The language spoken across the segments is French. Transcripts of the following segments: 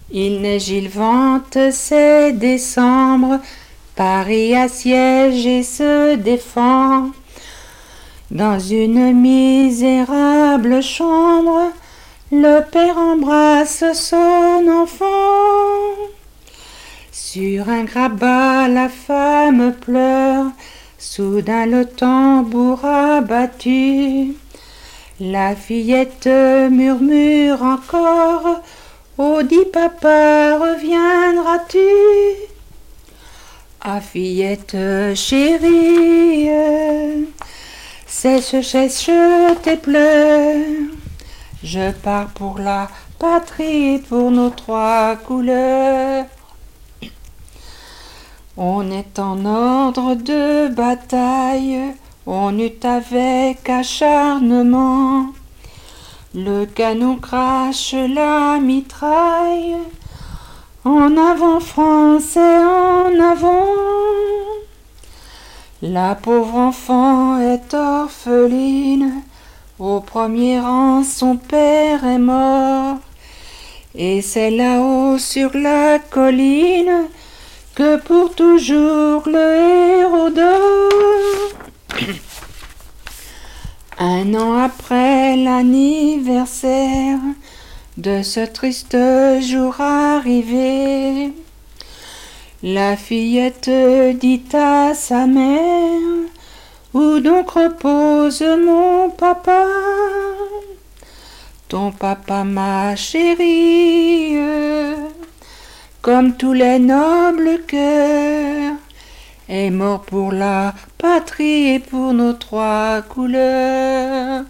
Il neige, il vente, c'est décembre, Paris assiège et se défend. Dans une misérable chambre, le père embrasse son enfant. Sur un grabat, la femme pleure, soudain le tambour a battu. La fillette murmure encore, oh dis papa, reviendras-tu? Ah fillette chérie, sèche tes pleurs. Je pars pour la patrie, pour nos trois couleurs. On est en ordre de bataille, on lutte avec acharnement. Le canon crache la mitraille, en avant France et en avant. La pauvre enfant est orpheline, au premier rang son père est mort. Et c'est là-haut sur la colline que pour toujours le héros dort. Un an après l'anniversaire de ce triste jour arrivé, la fillette dit à sa mère, où donc repose mon papa? Ton papa, ma chérie, comme tous les nobles cœurs, est mort pour la patrie et pour nos trois couleurs.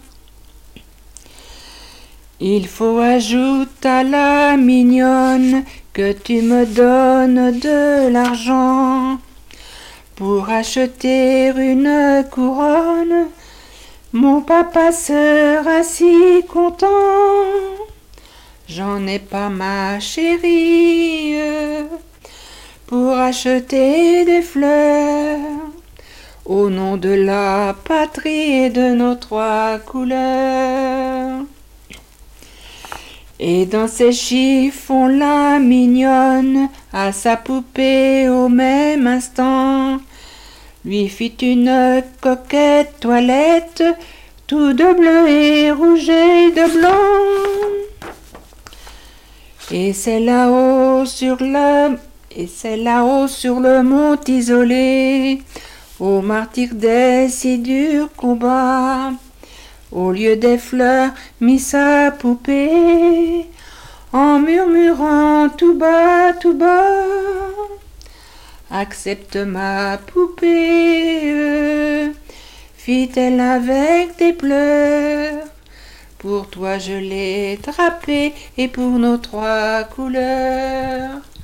Il faut ajouter à la mignonne que tu me donnes de l'argent pour acheter une couronne. Mon papa sera si content. J'en ai pas, ma chérie, pour acheter des fleurs au nom de la patrie et de nos trois couleurs. Et dans ses chiffons, la mignonne, à sa poupée au même instant, lui fit une coquette toilette, tout de bleu et rouge et de blanc. Et c'est là-haut sur le mont isolé, au martyr des si durs combats, au lieu des fleurs, mit sa poupée, en murmurant tout bas, accepte ma poupée, fit-elle avec des pleurs. Pour toi je l'ai drapée et pour nos trois couleurs.